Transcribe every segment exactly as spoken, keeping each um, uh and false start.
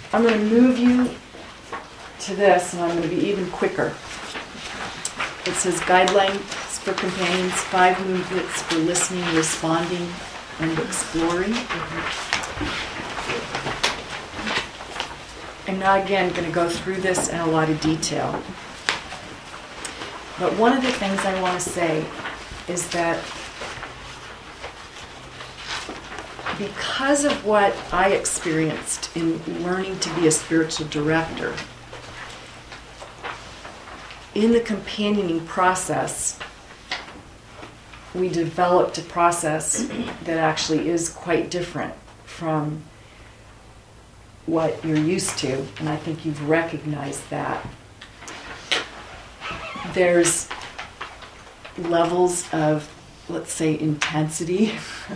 I'm going to move you to this, and I'm going to be even quicker. It says guidelines for companions, five movements for listening, responding, and exploring. I'm not, again, going to go through this in a lot of detail. But one of the things I want to say is that because of what I experienced in learning to be a spiritual director, in the companioning process, we developed a process that actually is quite different from what you're used to, and I think you've recognized that. There's levels of, let's say, intensity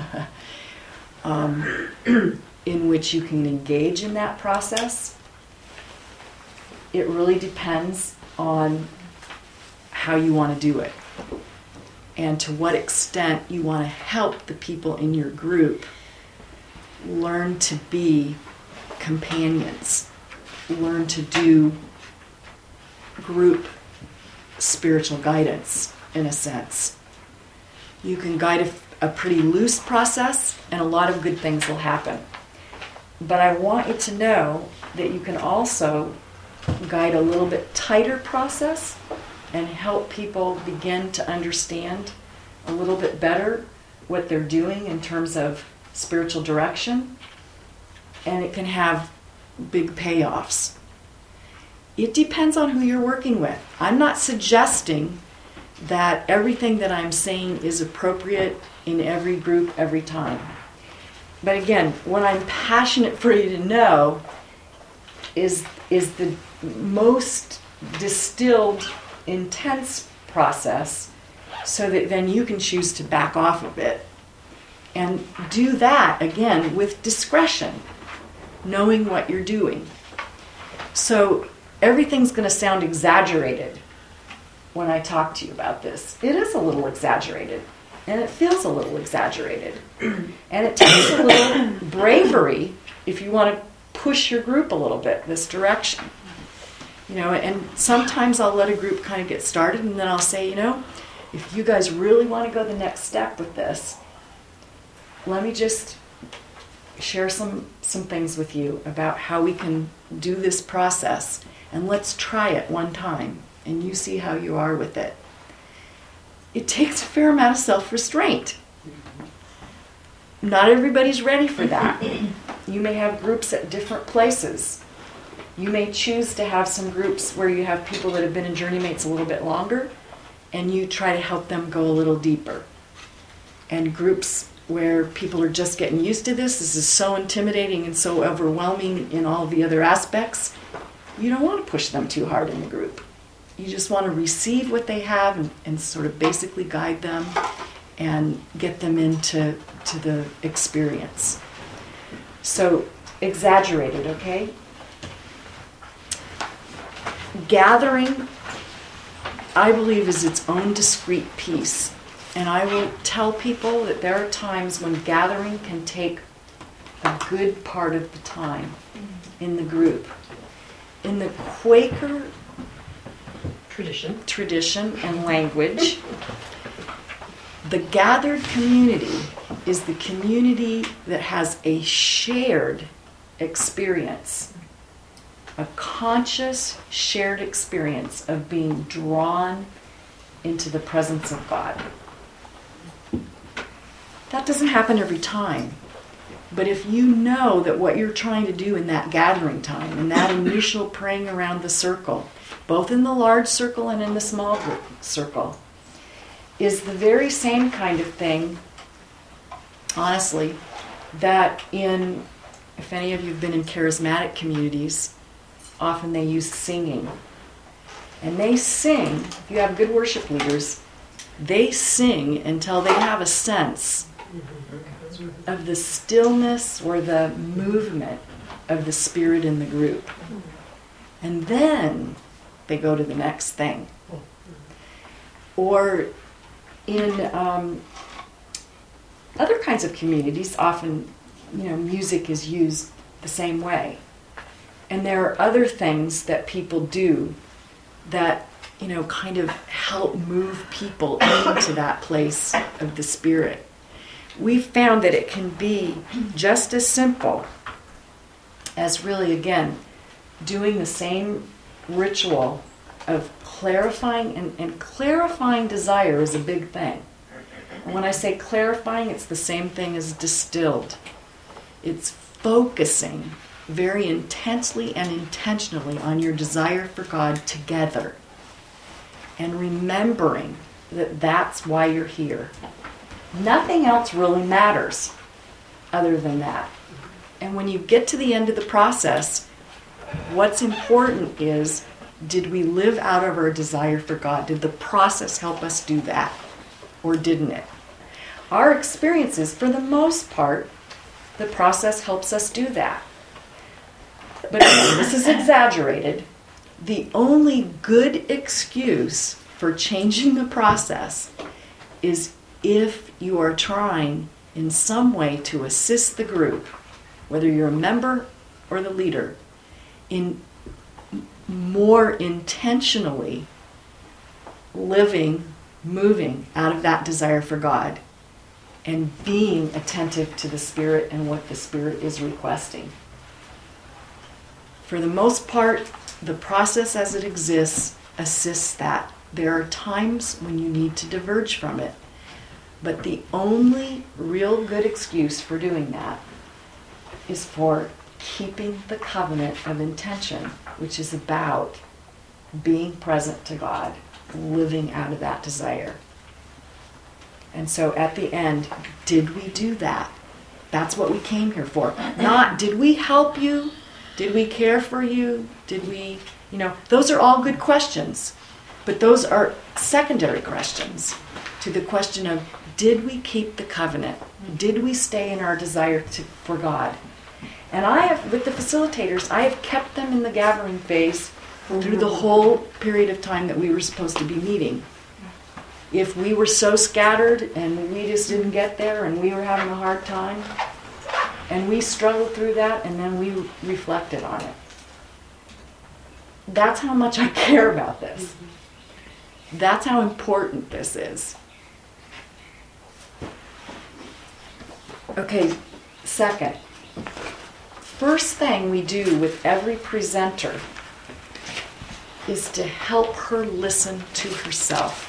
um, in which you can engage in that process. It really depends on how you want to do it and to what extent you want to help the people in your group learn to be companions, learn to do group spiritual guidance, in a sense. You can guide a, a pretty loose process, and a lot of good things will happen. But I want you to know that you can also guide a little bit tighter process and help people begin to understand a little bit better what they're doing in terms of spiritual direction, and it can have big payoffs. It depends on who you're working with. I'm not suggesting that everything that I'm saying is appropriate in every group every time. But again, what I'm passionate for you to know is, is the most distilled, intense process, so that then you can choose to back off of it. And do that, again, with discretion, knowing what you're doing. So everything's going to sound exaggerated when I talk to you about this. It is a little exaggerated, and it feels a little exaggerated. And it takes a little bravery if you want to push your group a little bit this direction. You know, and sometimes I'll let a group kind of get started, and then I'll say, you know, if you guys really want to go the next step with this, let me just share some, some things with you about how we can do this process. And let's try it one time, and you see how you are with it. It takes a fair amount of self-restraint. Not everybody's ready for that. You may have groups at different places. You may choose to have some groups where you have people that have been in JourneyMates a little bit longer, and you try to help them go a little deeper. And groups where people are just getting used to this, this is so intimidating and so overwhelming in all the other aspects, you don't want to push them too hard in the group. You just want to receive what they have and, and sort of basically guide them and get them into to the experience. So, exaggerated, okay? Gathering, I believe, is its own discrete piece. And I will tell people that there are times when gathering can take a good part of the time in the group. In the Quaker tradition, tradition and language, the gathered community is the community that has a shared experience, a conscious shared experience of being drawn into the presence of God. That doesn't happen every time. But if you know that what you're trying to do in that gathering time, in that initial praying around the circle, both in the large circle and in the small group circle, is the very same kind of thing, honestly, that in, if any of you have been in charismatic communities, often they use singing. And they sing, if you have good worship leaders, they sing until they have a sense of the stillness or the movement of the spirit in the group. And then they go to the next thing. Or in um, other kinds of communities, often, you know, music is used the same way. And there are other things that people do that, you know, kind of help move people into that place of the Spirit. We've found that it can be just as simple as really, again, doing the same ritual of clarifying, and, and clarifying desire is a big thing. And when I say clarifying, it's the same thing as distilled. It's focusing very intensely and intentionally on your desire for God together. And remembering that that's why you're here. Nothing else really matters other than that. And when you get to the end of the process, what's important is, did we live out of our desire for God? Did the process help us do that? Or didn't it? Our experiences, for the most part, the process helps us do that. But this is exaggerated. The only good excuse for changing the process is if you are trying in some way to assist the group, whether you're a member or the leader, in more intentionally living, moving out of that desire for God and being attentive to the Spirit and what the Spirit is requesting. For the most part, the process as it exists assists that. There are times when you need to diverge from it. But the only real good excuse for doing that is for keeping the covenant of intention, which is about being present to God, living out of that desire. And so at the end, did we do that? That's what we came here for. Not, did we help you? Did we care for you? Did we, you know, those are all good questions. But those are secondary questions to the question of, did we keep the covenant? Did we stay in our desire to, for God? And I have, with the facilitators, I have kept them in the gathering phase through the whole period of time that we were supposed to be meeting. If we were so scattered and we just didn't get there and we were having a hard time, and we struggled through that, and then we reflected on it. That's how much I care about this. That's how important this is. Okay, second. First thing we do with every presenter is to help her listen to herself.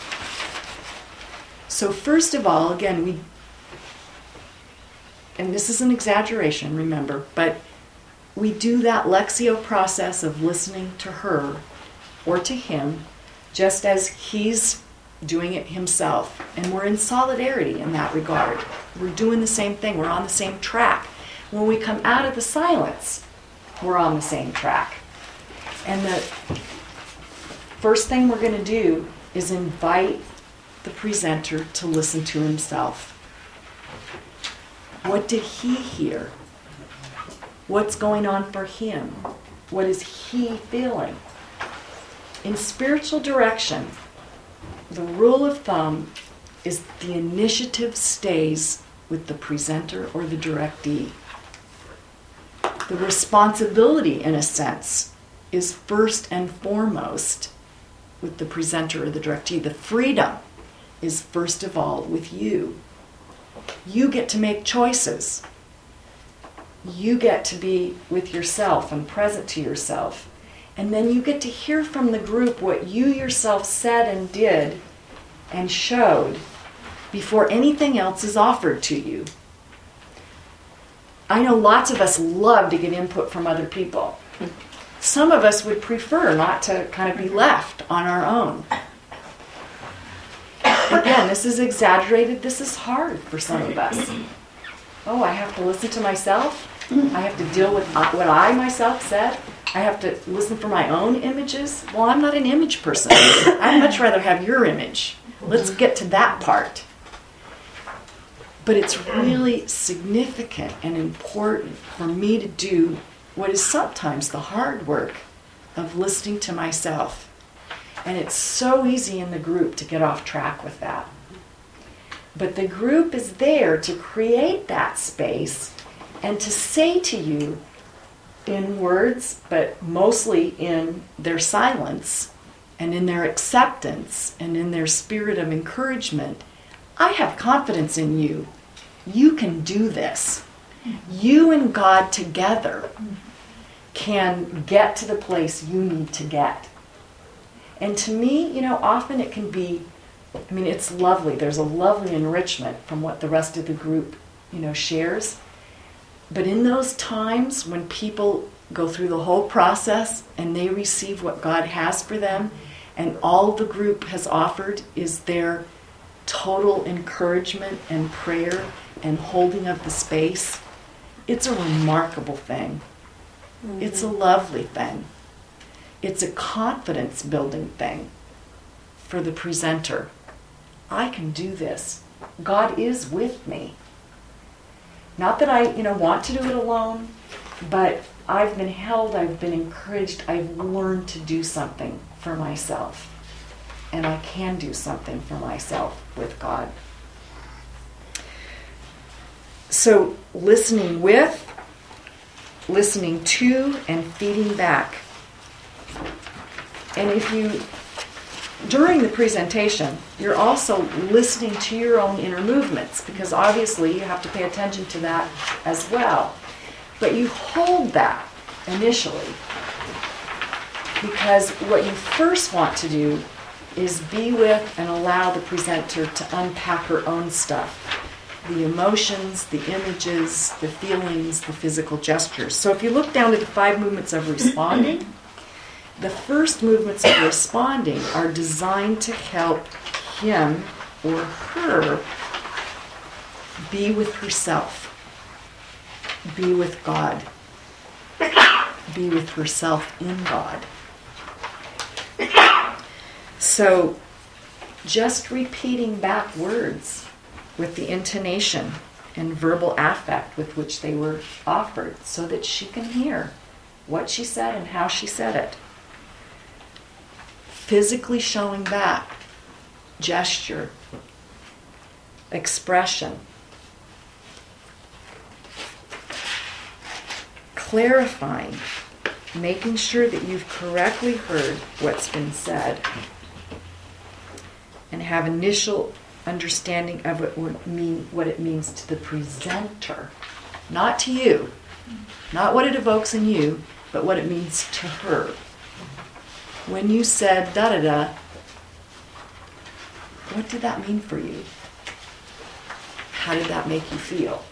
So first of all, again, we, and this is an exaggeration, remember, but we do that Lectio process of listening to her or to him just as he's doing it himself. And we're in solidarity in that regard. We're doing the same thing. We're on the same track. When we come out of the silence, we're on the same track. And the first thing we're going to do is invite the presenter to listen to himself. What did he hear? What's going on for him? What is he feeling? In spiritual direction, the rule of thumb is the initiative stays with the presenter or the directee. The responsibility, in a sense, is first and foremost with the presenter or the directee. The freedom is first of all with you. You get to make choices. You get to be with yourself and present to yourself. And then you get to hear from the group what you yourself said and did and showed before anything else is offered to you. I know lots of us love to get input from other people. Some of us would prefer not to kind of be left on our own. Again, this is exaggerated. This is hard for some of us. Oh, I have to listen to myself. I have to deal with what I myself said. I have to listen for my own images. Well, I'm not an image person. I'd much rather have your image. Let's get to that part. But it's really significant and important for me to do what is sometimes the hard work of listening to myself. And it's so easy in the group to get off track with that. But the group is there to create that space and to say to you, in words, but mostly in their silence and in their acceptance and in their spirit of encouragement. I have confidence in you. You can do this. You and God together can get to the place you need to get. And to me, you know, often it can be, I mean, it's lovely. There's a lovely enrichment from what the rest of the group, you know, shares. But in those times when people go through the whole process and they receive what God has for them, and all the group has offered is their total encouragement and prayer and holding of the space, it's a remarkable thing. Mm-hmm. It's a lovely thing. It's a confidence-building thing for the presenter. I can do this. God is with me. Not that I, you know, want to do it alone, but I've been held, I've been encouraged, I've learned to do something for myself. And I can do something for myself with God. So listening with, listening to, and feeding back. And if you, during the presentation, you're also listening to your own inner movements, because obviously you have to pay attention to that as well. But you hold that initially, because what you first want to do is be with and allow the presenter to unpack her own stuff. The emotions, the images, the feelings, the physical gestures. So if you look down at the five movements of responding, the first movements of responding are designed to help him or her be with herself, be with God, be with herself in God. So just repeating back words with the intonation and verbal affect with which they were offered so that she can hear what she said and how she said it. Physically showing back gesture, expression, clarifying, making sure that you've correctly heard what's been said, and have initial understanding of what, would mean, what it means to the presenter, not to you, not what it evokes in you, but what it means to her. When you said da-da-da, what did that mean for you? How did that make you feel?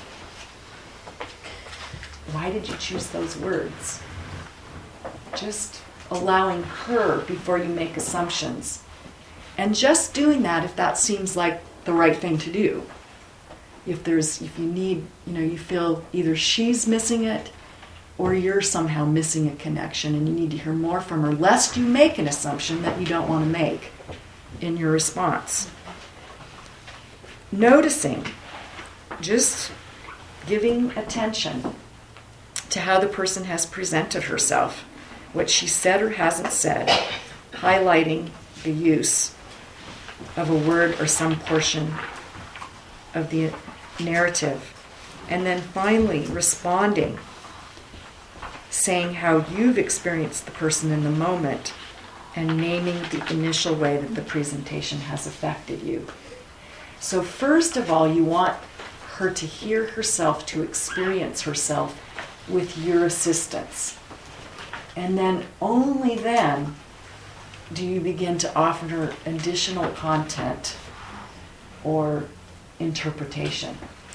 Why did you choose those words? Just allowing her before you make assumptions. And just doing that if that seems like the right thing to do. If there's, if you need, you know, you feel either she's missing it or you're somehow missing a connection and you need to hear more from her, lest you make an assumption that you don't want to make in your response. Noticing, just giving attention to how the person has presented herself, what she said or hasn't said, highlighting the use of a word or some portion of the narrative. And then finally, responding, saying how you've experienced the person in the moment and naming the initial way that the presentation has affected you. So first of all, you want her to hear herself, to experience herself with your assistance. And then only then do you begin to offer her additional content or interpretation.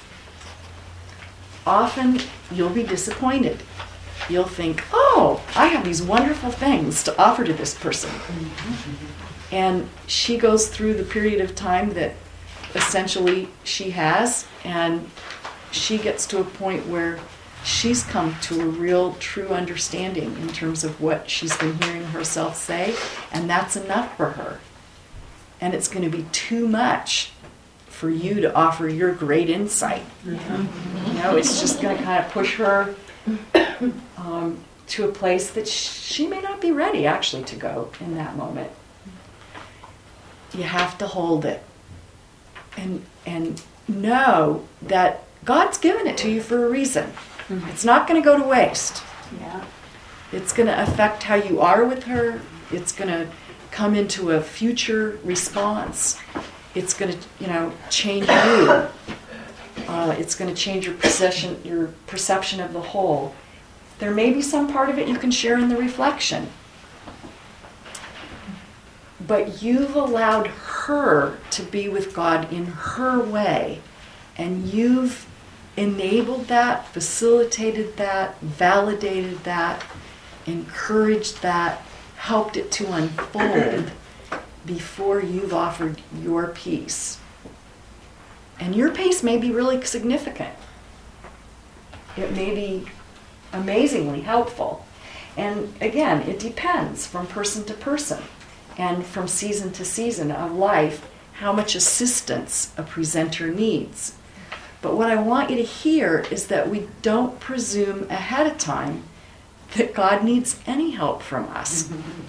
Often you'll be disappointed. You'll think, oh, I have these wonderful things to offer to this person. Mm-hmm. And she goes through the period of time that essentially she has, and she gets to a point where she's come to a real, true understanding in terms of what she's been hearing herself say, and that's enough for her. And it's going to be too much for you to offer your great insight. Mm-hmm. You know, it's just going to kind of push her um, to a place that she may not be ready, actually, to go in that moment. You have to hold it and and know that God's given it to you for a reason. Mm-hmm. It's not going to go to waste. Yeah. It's going to affect how you are with her. It's going to come into a future response. It's going to, you know, change you. Uh, it's going to change your perception, your perception of the whole. There may be some part of it you can share in the reflection. But you've allowed her to be with God in her way. And you've enabled that, facilitated that, validated that, encouraged that, helped it to unfold before you've offered your piece. And your piece may be really significant. It may be amazingly helpful. And again, it depends from person to person and from season to season of life how much assistance a presenter needs. But what I want you to hear is that we don't presume ahead of time that God needs any help from us.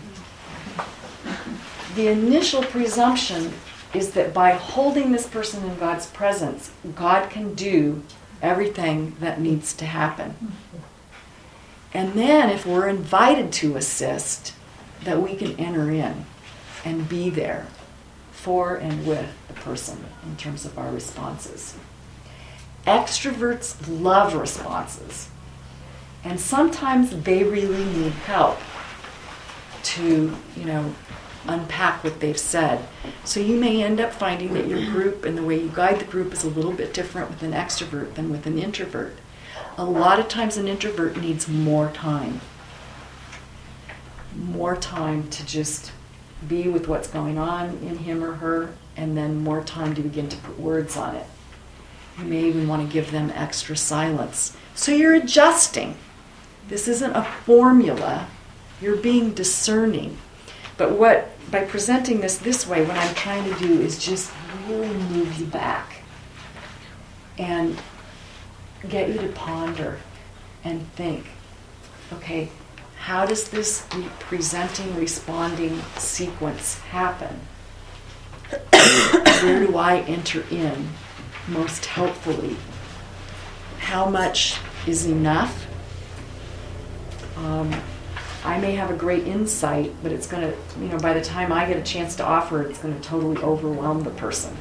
The initial presumption is that by holding this person in God's presence, God can do everything that needs to happen. And then if we're invited to assist, that we can enter in and be there for and with the person in terms of our responses. Extroverts love responses. And sometimes they really need help to, you know, unpack what they've said. So you may end up finding that your group and the way you guide the group is a little bit different with an extrovert than with an introvert. A lot of times an introvert needs more time. More time to just be with what's going on in him or her, and then more time to begin to put words on it. You may even want to give them extra silence. So you're adjusting. This isn't a formula. You're being discerning. But what, by presenting this this way, what I'm trying to do is just really move you back and get you to ponder and think, okay, how does this presenting, responding sequence happen? Where do I enter in most helpfully? How much is enough? Um, I may have a great insight, but it's going to, you know, by the time I get a chance to offer it, it's going to totally overwhelm the person.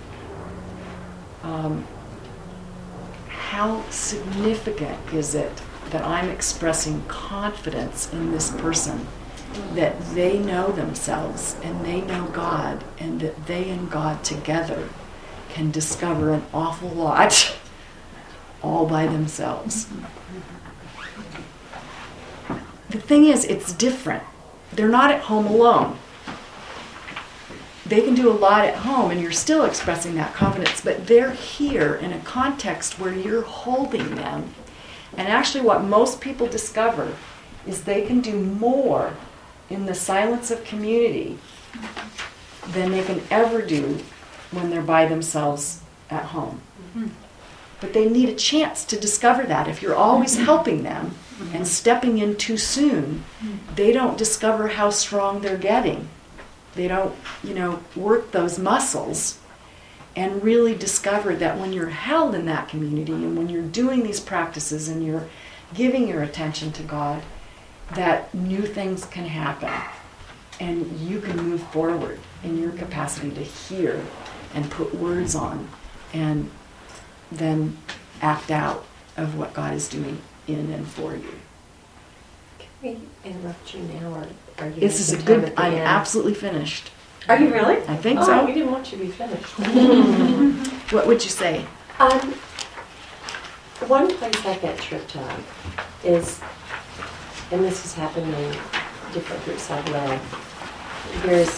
Um, how significant is it that I'm expressing confidence in this person, that they know themselves and they know God, and that they and God together can discover an awful lot all by themselves? The thing is, it's different. They're not at home alone. They can do a lot at home and you're still expressing that confidence, but they're here in a context where you're holding them. And actually what most people discover is they can do more in the silence of community than they can ever do when they're by themselves at home. Mm-hmm. But they need a chance to discover that. If you're always helping them and stepping in too soon, they don't discover how strong they're getting. They don't, you know, work those muscles and really discover that when you're held in that community and when you're doing these practices and you're giving your attention to God, that new things can happen and you can move forward in your capacity to hear and put words on and then act out of what God is doing in and for you. Can we interrupt you now, or are you? This is a making good, time at the I'm end? absolutely finished. Are you really? I think oh, so. we didn't want you to be finished. What would you say? Um, one place I get tripped up is, and this has happened in different groups I've led, there's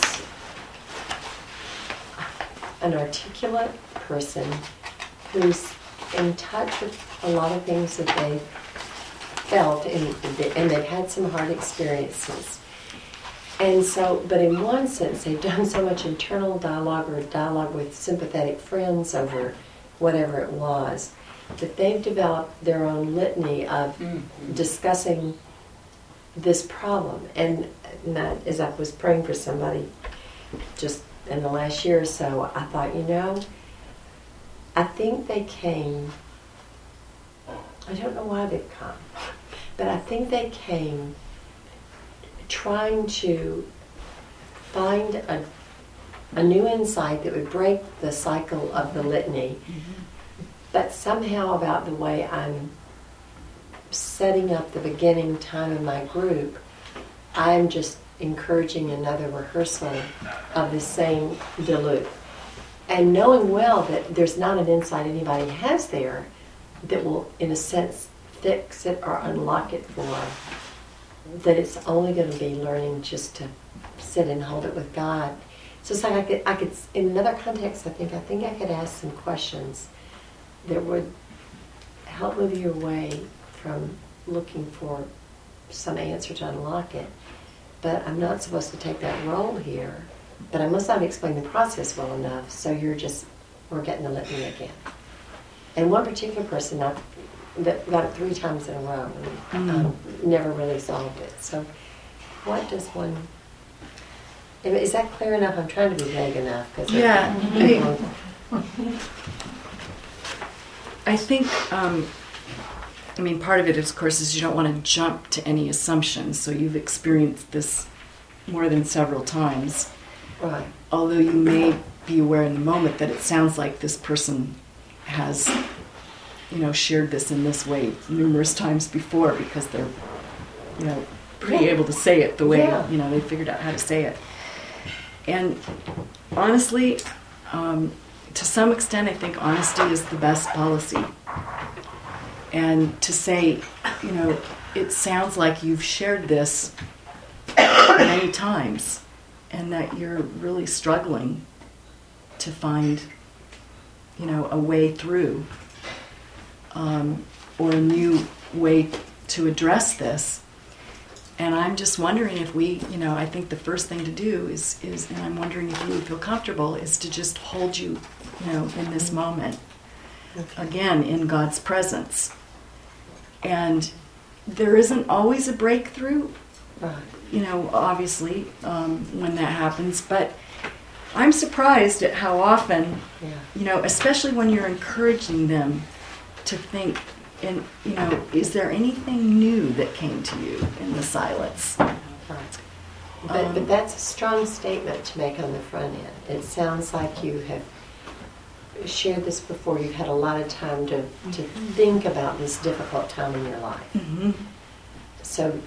an articulate person who's in touch with a lot of things that they've felt and, and they've had some hard experiences. And so, but in one sense, they've done so much internal dialogue or dialogue with sympathetic friends over whatever it was, that they've developed their own litany of mm-hmm. discussing this problem. And, and I, as I was praying for somebody just in the last year or so, I thought, you know, I think they came, I don't know why they've come, but I think they came trying to find a, a new insight that would break the cycle of the litany, Mm-hmm. but somehow about the way I'm setting up the beginning time of my group, I'm just encouraging another rehearsal of the same Duluth. And knowing well that there's not an insight anybody has there that will, in a sense, fix it or unlock it for them, that it's only going to be learning just to sit and hold it with God. So it's like I could, I could, in another context, I think, I think I could ask some questions that would help move you away from looking for some answer to unlock it. But I'm not supposed to take that role here. But I must not explain the process well enough, so you're just, we're getting the litany again. And one particular person I, that got it three times in a row and um, never really solved it. So what does one, is that clear enough? I'm trying to be vague enough. Cause Yeah, I, I think, um, I mean, part of it, of course, is you don't want to jump to any assumptions. So you've experienced this more than several times. right. Although you may be aware in the moment that it sounds like this person has, you know, shared this in this way numerous times before because they're, you know, pretty Yeah. able to say it the way, Yeah. you know, they figured out how to say it. And honestly, um, to some extent, I think honesty is the best policy. And to say, you know, it sounds like you've shared this many times and that you're really struggling to find, you know, a way through um, or a new way to address this. And I'm just wondering if we, you know, I think the first thing to do is, is and I'm wondering if you would feel comfortable, is to just hold you, you know, in this moment, again, in God's presence. And there isn't always a breakthrough, Right. you know, obviously, um, when that happens, but I'm surprised at how often, Yeah. you know, especially when you're encouraging them to think, and, you know, is there anything new that came to you in the silence? Right. But, Um, but that's a strong statement to make on the front end. It sounds like you have shared this before. You've had a lot of time to, to think about this difficult time in your life. Mm-hmm. So,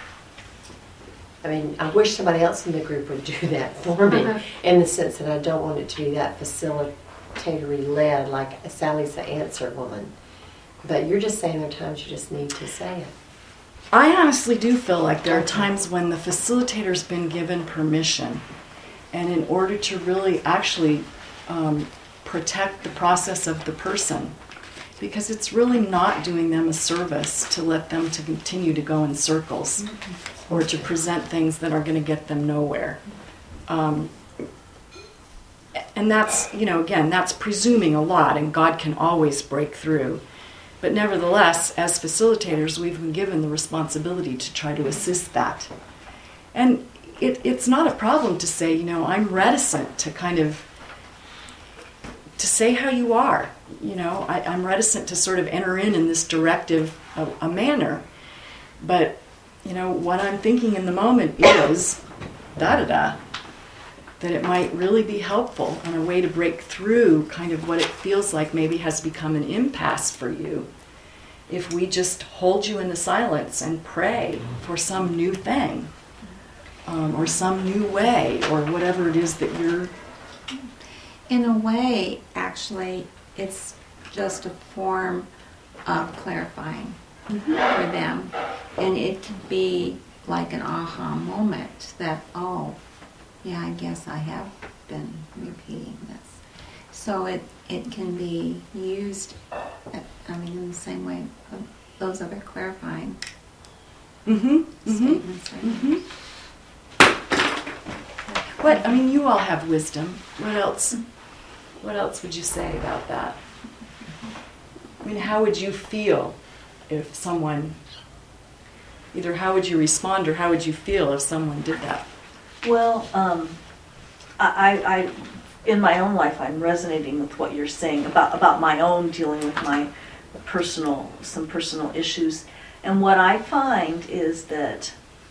I mean, I wish somebody else in the group would do that for me, Uh-huh. in the sense that I don't want it to be that facilitatory led, like Sally's the answer woman. But you're just saying there are times you just need to say it. I honestly do feel like there are times when the facilitator's been given permission, and in order to really actually um, protect the process of the person, because it's really not doing them a service to let them to continue to go in circles or to present things that are going to get them nowhere. Um, and that's, you know, again, that's presuming a lot, and God can always break through. But nevertheless, as facilitators, we've been given the responsibility to try to assist that. And it, it's not a problem to say, you know, I'm reticent to kind of, to say how you are. You know, I, I'm reticent to sort of enter in in this directive, a, a manner. But, you know, what I'm thinking in the moment is, da-da-da, that it might really be helpful and a way to break through kind of what it feels like maybe has become an impasse for you. If we just hold you in the silence and pray for some new thing, um, or some new way, or whatever it is that you're... In a way, actually, it's just a form of clarifying for them. And it can be like an aha moment that, oh, yeah, I guess I have been repeating this. So it, it can be used, at, I mean, in the same way of those other clarifying Mm-hmm, mm-hmm, statements. Right? mm-hmm. What, I mean, you all have wisdom. What else, what else would you say about that? I mean, how would you feel if someone, either how would you respond or how would you feel if someone did that? Well, um, I, I, I, in my own life, I'm resonating with what you're saying about, about my own dealing with my personal, some personal issues. And what I find is that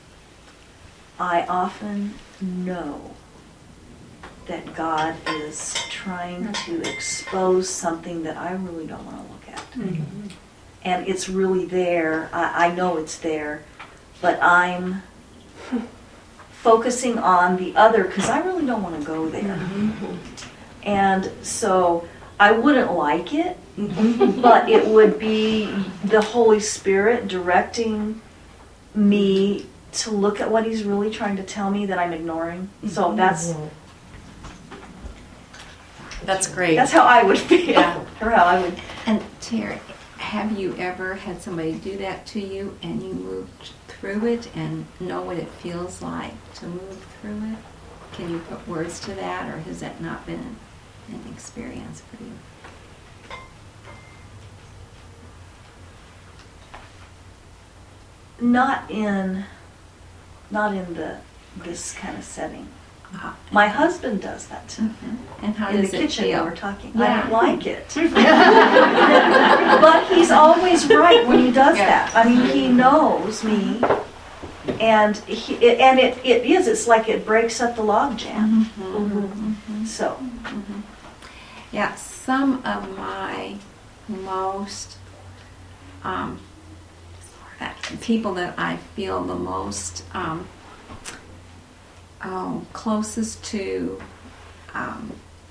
I often know that God is trying to expose something that I really don't want to look at. Mm-hmm. And it's really there. I, I know it's there, but I'm focusing on the other because I really don't want to go there. Mm-hmm. And so I wouldn't like it, but it would be the Holy Spirit directing me to look at what He's really trying to tell me that I'm ignoring. So that's That's great. that's how I would feel, Yeah. or how I would. And Terry, have you ever had somebody do that to you and you moved through it and know what it feels like to move through it? Can you put words to that, or has that not been an, an experience for you? Not in, not in the this kind of setting. Uh, My husband does that to me. mhm. And how In the does it kitchen feel? when we're talking. I Yeah. don't like it. But he's always right when he does Yeah. that. I mean, he knows me. And he, it, and it, it is, it's like it breaks up the log jam. Mhm, mhm. So, Mhm. Yeah, some of my most um, uh, people that I feel the most um, oh, closest to, um,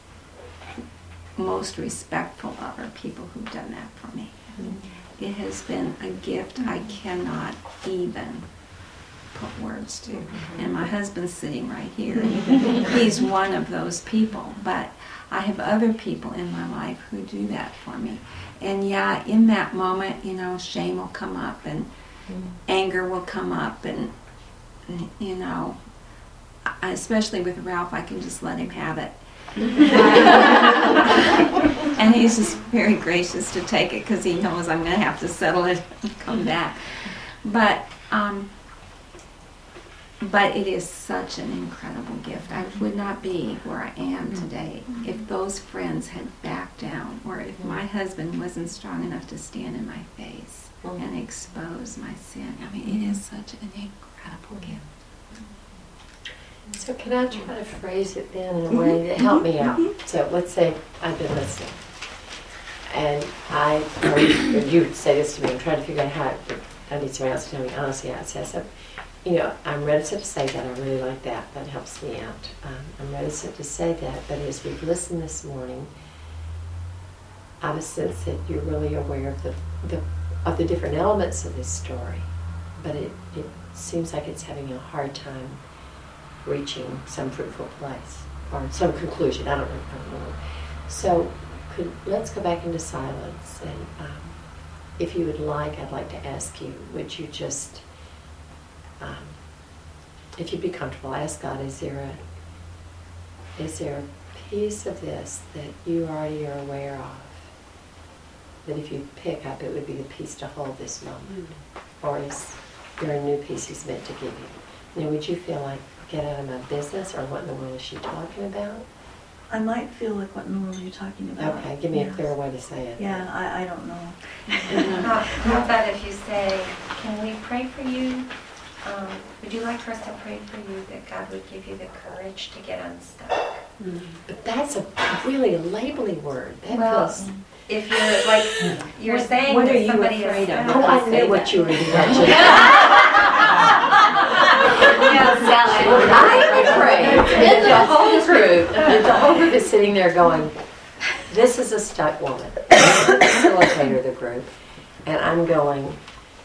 most respectful of are people who've done that for me. It has been a gift I cannot even put words to. And my husband's sitting right here. He's one of those people. But I have other people in my life who do that for me. And yeah, in that moment, you know, shame will come up and anger will come up, and, you know, I- especially with Ralph, I can just let him have it. And he's just very gracious to take it because he knows I'm going to have to settle it and come back. But um, but it is such an incredible gift. I would not be where I am today if those friends had backed down, or if my husband wasn't strong enough to stand in my face and expose my sin. I mean, it is such an incredible gift. So can I try to phrase it then in a way that help me out? So let's say I've been listening, and I, or you, or you say this to me, I'm trying to figure out how, I need somebody else to tell me honestly how it says. So, you know, I'm reticent to say that, I really like that, that helps me out. Um, I'm reticent to say that, but as we've listened this morning, I have a sense that you're really aware of the, the of the different elements of this story, but it, it seems like it's having a hard time reaching some fruitful place or some conclusion. I don't know. I don't know. So could, let's go back into silence, and um, if you would like, I'd like to ask you, would you just, um, if you'd be comfortable, ask God, is there a, is there a piece of this that you already are aware of, that if you pick up, it would be the piece to hold this moment? Or is there a new piece He's meant to give you? Now, would you feel like, get out of my business, or what in the world is she talking about? I might feel like, what in the world are you talking about? Okay, give me Yeah. a clear way to say it. Yeah, I, I don't know. How, how about if you say, can we pray for you? Um, would you like for us to pray for you that God would give you the courage to get unstuck? But that's a really labeling word. That Well, feels... if you're like, you're What- saying what are that you somebody afraid is of? stuck. Oh, I say knew what that. you were doing. I'm afraid that the whole group, that the whole group is sitting there going, this is a stuck woman. This is the facilitator of the group. And I'm going,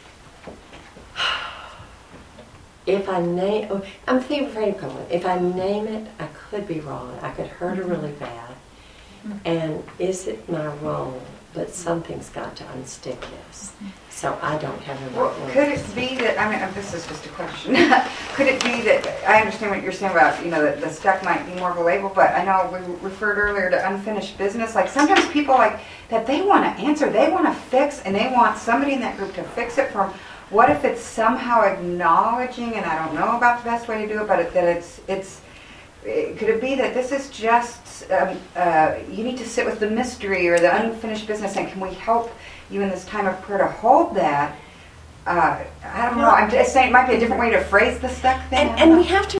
if I name, oh, I'm thinking afraid of going, if I name it, I could be wrong. I could hurt her really bad. And is it my role? But something's got to unstick this. So I don't have a Well, right word. could it be that, I mean, this is just a question, could it be that, I understand what you're saying about, you know, that the stuck might be more of a label, but I know we referred earlier to unfinished business, like sometimes people like, that they want to answer, they want to fix, and they want somebody in that group to fix it for them. What if it's somehow acknowledging, and I don't know about the best way to do it, but it, that it's, it's, it, could it be that this is just, um, uh, you need to sit with the mystery or the unfinished business, and can we help you in this time of prayer to hold that, uh, I don't know, I'm just saying it might be a different way to phrase the stuck thing. And, and we have to